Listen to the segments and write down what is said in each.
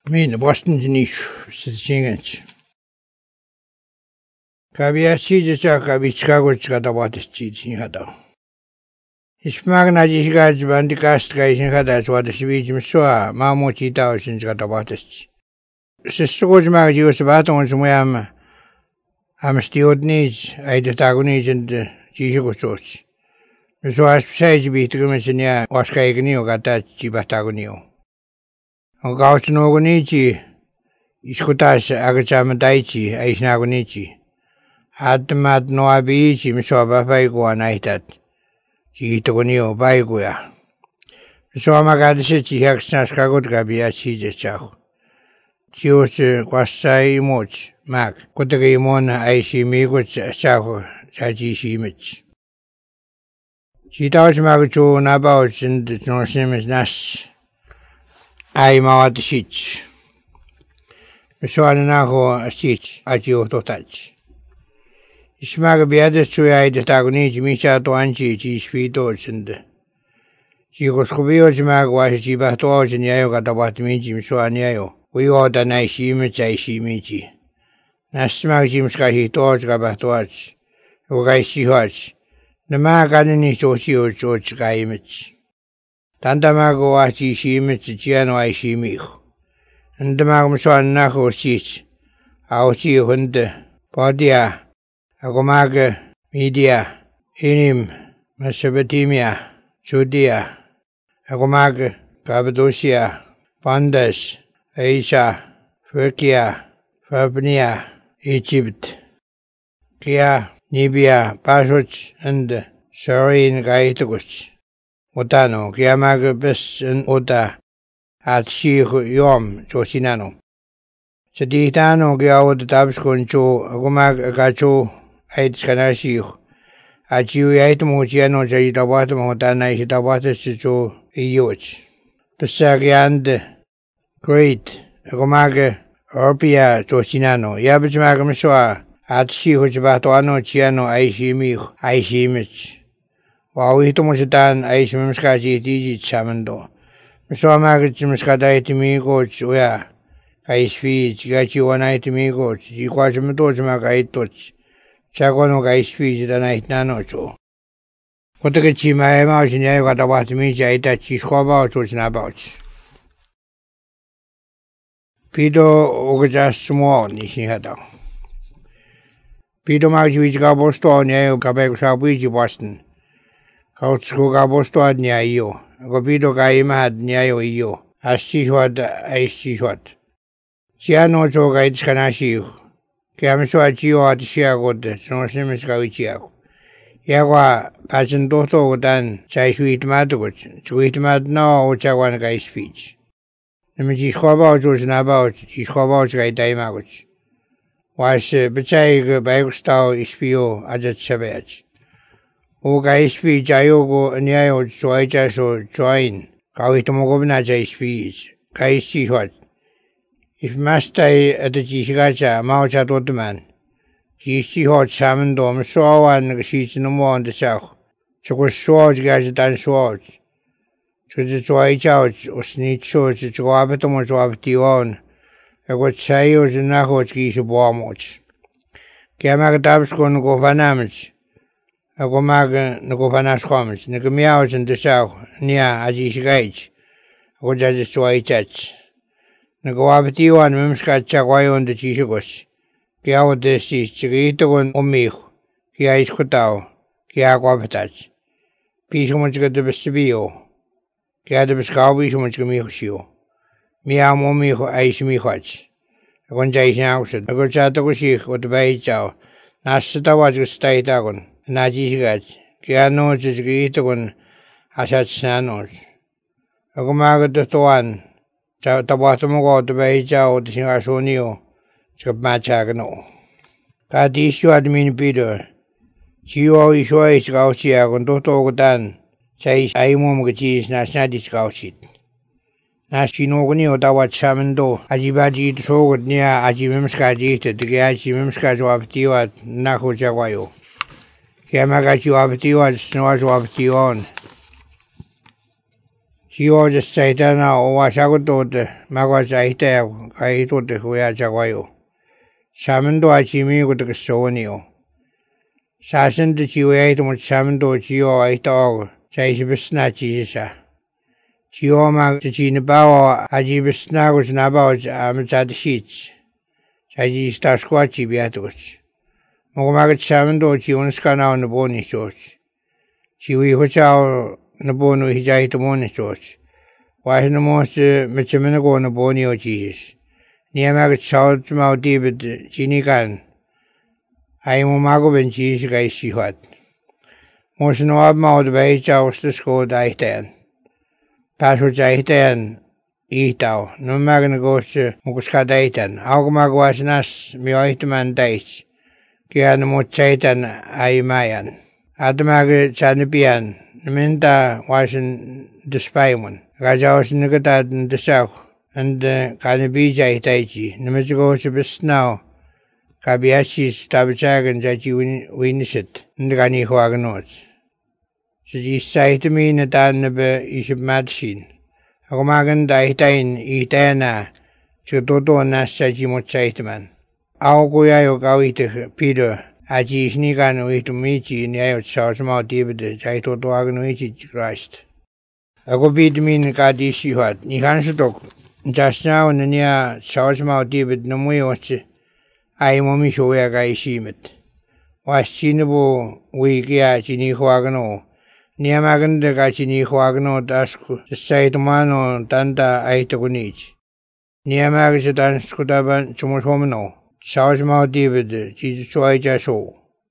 Min Boston nish sitchingens. Kabia chija kabi Chicago chikata watis chichin hada. Ismagna jishgaj bandicast gaishin hada watis vijim soa mamo chita oshin chikata watis. Sistogoj mag jius baton sumuyam amstiodnij aidatagunij and jishgosoch. So as psaj bitguminya waskaigni ogata chibatagunio. Gautnogonichi iskutas agachamadaichi aisnagonichi. Admat no abichi misoba baigua naitat. Chitogonio baiguya. So magadisichi haksnas kagot gabia chije chau. Chios kwasai moch mag. Kutagi mona aishi migut chau chaji shimich. Chitauch maguchu nabauch and no simis nas. Ai mawat sich. Misoan naho sich ajio totach. Ismaga biades to ai de tagoni misha to anchi chi spito and Chigoscobio mag was chibato in yayo gatabatmichi misoaniayo. We order nice image I see michi. Nasmag jimska he torch gabatoach. Ogaishi watch. The maganini socio george gaimich. Tantamago achi shimich giano I see me. And the magmson naho sich. Auchi hunde. Podia. Agomaga. Media. Inim. Mesopotamia. Judea. Agomaga. Cappadocia. Pontus. Asia. Phrygia. Phrygia. Egypt. Kia. Nibia. Pasuch. And Sarin Gaitagus. Otano, Kiamaga Bes and Ota at Shi Yom, Josinano. Seditano, Giao the Tabsconcho, Agomag Agacho, Ait Skanashi, at you Aitmogiano, Jaitawatam, Otana, Hitawatas, Ioch. Pesagiand, Great, Agomaga, Orpia, Josinano, Yabachmagamswa, at Shi Hujbatuano, Chiano, Aishimich. Wawito mo sitan ay sumimskaji tiji chamando. Misoma gitsimskada itimigo chuya. Kay sfi chigachi wana itimigo chikwachimito chimakaitoch. Chagono kay sfi chitana itnano cho. Kotake chimaema chinyayo katawatimichi aita chishkwaba cho chinabauch. Pido ogajas sumo nishinhata. Pido magchivichika bosto nyayo kabeko shabuichi Boston. Kautsuga bosto ad nyayo. Gobido kaima ad nyayo iyo. Asishwad aishishwad. Chiano choga itskanashi. Kiamso achio at shiagod. Sonosimis kawichiago. Yagwa pachendoto godan chai sweet matugoch. Sweet mat no ochawan kai speech. Nemijishkoba ochos nabaoch. Jishkoba ochai daimagoch. Was bechai baigustao ispio ajat sabeach. Oga speech ayogo nyayo choicha so join. Kawitomogobna jai speech. Kai what? If mastai at the Jisgacha, Maucha Dotman. Jishi hot salmon dom, so and sheets no more on the south. Choko swords guys than swords. To the joy couch or sneak shorts to go up to much of the own. I got sayos and nahots geese of warmots. Kamagadabs gonna go vanamage. Agomaga Nagovanas Commons, Nagamiaus and the South, near Ajish Gage, or just Joy Church. Nagoavatio and Mimska Chagway on the Chishugos. Kiao Desi, Chigito on Omich, Kia Iskutao, Kia Guavatach. Piece of much the Vestibio. Kia the Biscawi so much Gamishio. Mia Momiho Aishmi Hutch. A conjation outside, a good chatagosich or the Bay Chow. Nasita was a state agon. Najishgach, Kiano Jigitogon, Asat Sanos. Agomaga the Toan, Tawatamogo, the Bayjao, the Singasonio, Skapmachagano. Kadishu admin Peter. Chio is always Gauchia, Gondoto Godan, says Aimum Gachis, Nasnadis Gauchit. Nashinogoni, Ottawa Chamando, Ajibaji, Sogod near Ajimimskaji, the Gachimimskaj of Tiwat, Naho Jaguayo. Kiamagachi wabti was snows wabti on. 지워졌사이다나 오와사고도드 마과자이다야고 가이도드 후야자과요. 사면도와 지미고드 소원이요. 사선도 지워야이도 못 사면도 지워와이다고 자이시비스나 지시사. 지워막 지니바와 아지비스나고 지나바와 아무자드시치. 자이지스타스과 지비아도치. 모고마그 사면도 지원스카 나오는 보니 좋지. 지위 호차오 나보노 히자이도 모니 좋지. 와시는 모스 미치면은 고는 보니오 지시. 니아마그 차오츠마오 디비드 지니간 아이모마고 벤 지시가 이시화ት. 모스는 와마오드 베이차오 스스코 다이텐. 파쇼 자이텐 이타오. 누마그는 고스 무구스카 다이텐. 아우고마고 와시나스 미오이트만 다이치. 기아는 못 차이텐 아이마얀. 아드마그 자느비안. Minta wasin despaimun. Gajawasin nagatadan desaw. And kanabija itaiji. Namajago sa bisnaw. Kabiashi stabachagan jaji winisit. Ndagani huaganot. Sa jisaitami na dan na ba isip madshin. Ako maganda itain itana. Sa totoo na sa jimochaitaman. Ako kuyayo kawita Peter. Aji isnigan uitumichi niayot sausmao tibide jaito toagan uichi Christ. Ako bidmin kadishihat nihansutok jasnao nania sausmao tibid namuyotse ay momishoya ga ishimit. Waschinabo wikia chinihuagano niamaganda ga chinihuagano dasku saitumano tanda aitakunichi. Niamagasa danskutaban chumushomano. 사오스마오 디비드 지지 좋아이자소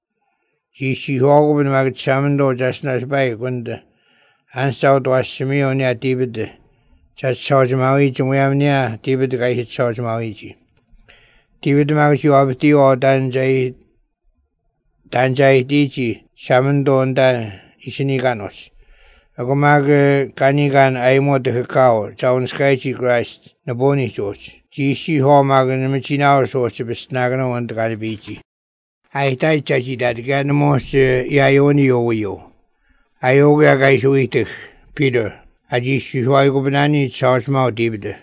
지시호고분 막 참도 자스나스 바이 군데 안사오도 왔으미오냐 디비드 자 사오스마오이 중요함냐 디비드가 히 사오스마오이지 디비드 막 지와비티오 단자이 디지 샤문도 온다 이시니가노스 ako mag kanigan ay mo de hikaw jaun skychi Christ na boni joch jishi ho mag na machinaw so bisnagan on de bichi ay tai chachi dad gan mo se yayoni yo ayoga gai suite Peter aji shi ho ay go banani chausma dibde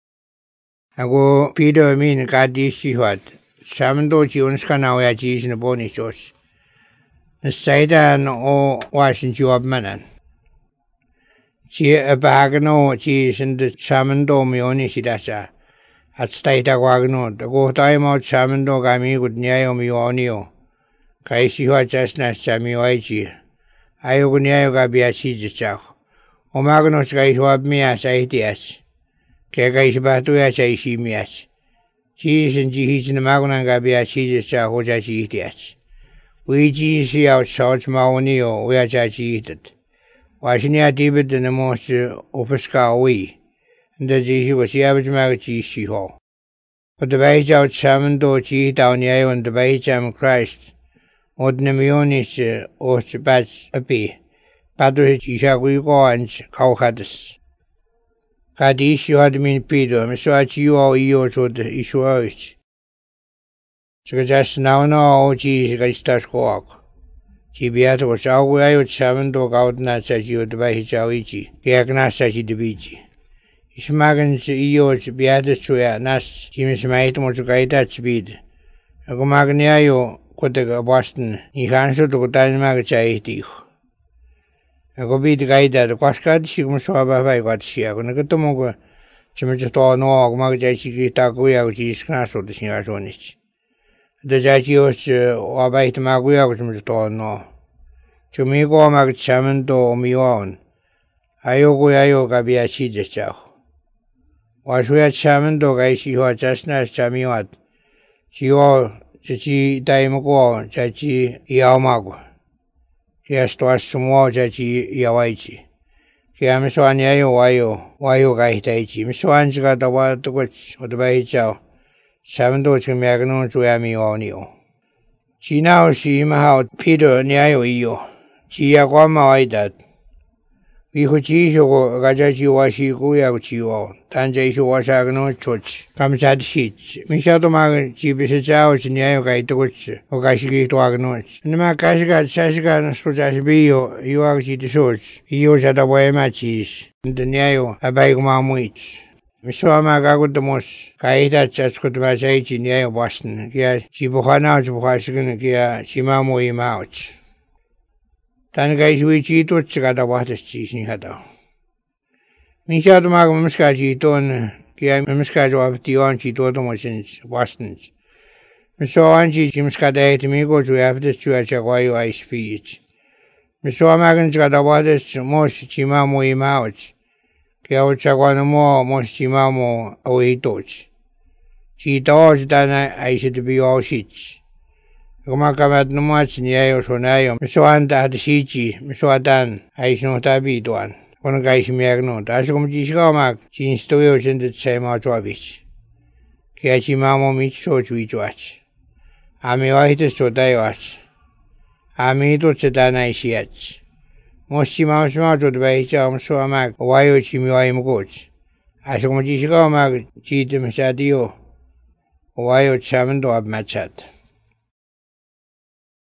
ako Peter min ka di shi hat samdo ji ons kana ya ji na boni joch na saidan o wasin job manan Chi abagano chi sind samando mioni sidasa. At staita wagno, the go time out samando gami good niayo mionio. Kaisi ho jasna samioichi. Ayo niayo gabiachi jichao. Omagno skai ho abmia saitias. Kegais batuya chaishi mias. Chi sind jihis na magna gabiachi jichao ho jachitias. We ji out shouts maonio, we are jachited. Washinia David the most ofiska we, and the Jishi was Yabajmaga Jishi ho. But the Bage out Samando Chi down Yayo and the Bajam Christ, Odnemionis or Bats a bee, Padre Jishaguigo and Kauhadis. Kadishi had mean Peter, Misuachi you all yo to the Ishuoich. So just now no Jis Gastas Hawk. Chibiato was always 7 dog out Nasa you the Bahichawichi, Giagnasa de Bici. Ismagans Eos Beatus Nas, Jims Maitum to Gaita speed. A Gomagniayo, Quotaga Boston, Nihanso to Dynamagachaiti. A go be the Gaida, the Quascad, she comes so about I got Shia, when I got to Moga, Chimichato no Magachi Taguya, which is Knaso the Sinasonich. The Jajios Wabait Maguia was no. To me go mag chamento mion. Ayogo Gabiachi de Chow. Was we at chamento Gaishi or just nas chamiot. She all Chichi Daimogo, Jachi Yamago. Yes, to us some more Jachi Yawaichi. Kiamiswanayo Wayo Gaitaichi. Miswans got the water to which or the Baichao. 7度去麦克弄主要米奥尼奥，其那是嘛好皮的你还有伊哟，其也光嘛爱的，以后继续个大家去我西古也去哦，但这是我啥个弄出去，他们啥的事情，没晓得嘛个基本是早去你还有该多去，我开始给多个弄去，你嘛开始个啥时个说啥是没有，有个去的说去，有啥的我也嘛去。 Niayo abaigmamuit. Miswama gagutamos kaita chaskutmasaichi niayo Boston. Kia chibuhana chibuhashigin kia chimamo imauch. Tan gaiswichi to chigada watachi sinhada. Minshadu mag miskaji ton kia miskajo aftion chito to mochins Boston. Miswanchi chimskada etimigo to after chuachawayo I speech. Miswamagan chigada watas mos chimamo imauch. Kia uchagwana mo mos chimamo awitoch. Chitoch dana I should be all shits. Gumakamat no much niayo sonayo. Miswanda had shichi, miswadan, I know tabiduan. One guy miagno, Dasum Gisgamak, chinstoyo in the same outwavich. Kiachimamo micho to each watch. Ami white so die watch. Ami to sedana shiats. Moshima smart would buy jam so a mag, why would she me I'm goods? As Gisgamak cheat him sadio. Why would Saman do up matchat?